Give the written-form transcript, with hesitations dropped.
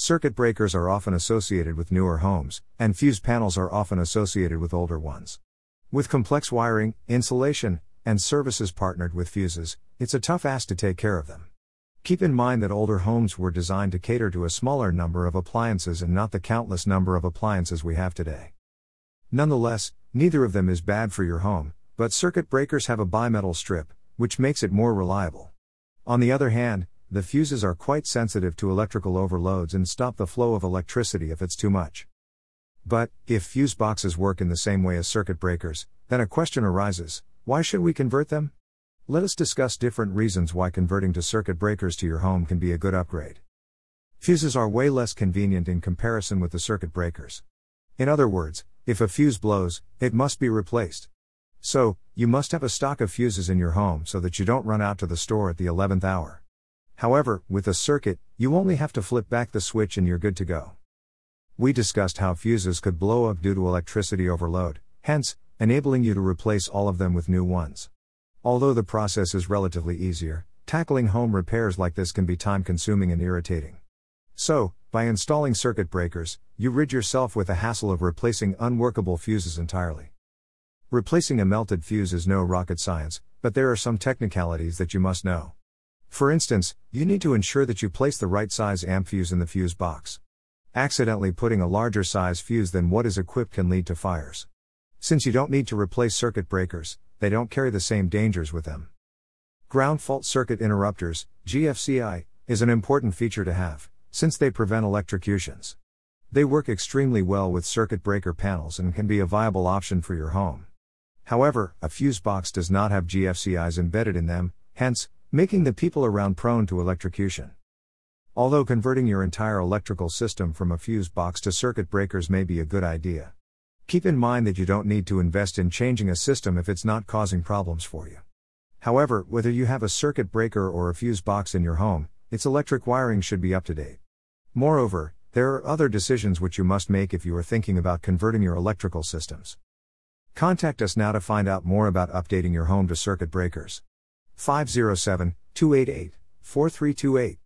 Circuit breakers are often associated with newer homes, and fuse panels are often associated with older ones. With complex wiring, insulation, and services partnered with fuses, it's a tough ask to take care of them. Keep in mind that older homes were designed to cater to a smaller number of appliances and not the countless number of appliances we have today. Nonetheless, neither of them is bad for your home, but circuit breakers have a bimetal strip, which makes it more reliable. On the other hand, the fuses are quite sensitive to electrical overloads and stop the flow of electricity if it's too much. But, if fuse boxes work in the same way as circuit breakers, then a question arises: why should we convert them? Let us discuss different reasons why converting to circuit breakers to your home can be a good upgrade. Fuses are way less convenient in comparison with the circuit breakers. In other words, if a fuse blows, it must be replaced. So, you must have a stock of fuses in your home so that you don't run out to the store at the 11th hour. However, with a circuit, you only have to flip back the switch and you're good to go. We discussed how fuses could blow up due to electricity overload, hence, enabling you to replace all of them with new ones. Although the process is relatively easier, tackling home repairs like this can be time-consuming and irritating. So, by installing circuit breakers, you rid yourself with the hassle of replacing unworkable fuses entirely. Replacing a melted fuse is no rocket science, but there are some technicalities that you must know. For instance, you need to ensure that you place the right size amp fuse in the fuse box. Accidentally putting a larger size fuse than what is equipped can lead to fires. Since you don't need to replace circuit breakers, they don't carry the same dangers with them. Ground fault circuit interrupters, GFCI, is an important feature to have, since they prevent electrocutions. They work extremely well with circuit breaker panels and can be a viable option for your home. However, a fuse box does not have GFCIs embedded in them, hence, making the people around prone to electrocution. Although converting your entire electrical system from a fuse box to circuit breakers may be a good idea, keep in mind that you don't need to invest in changing a system if it's not causing problems for you. However, whether you have a circuit breaker or a fuse box in your home, its electric wiring should be up to date. Moreover, there are other decisions which you must make if you are thinking about converting your electrical systems. Contact us now to find out more about updating your home to circuit breakers. 507-288-4328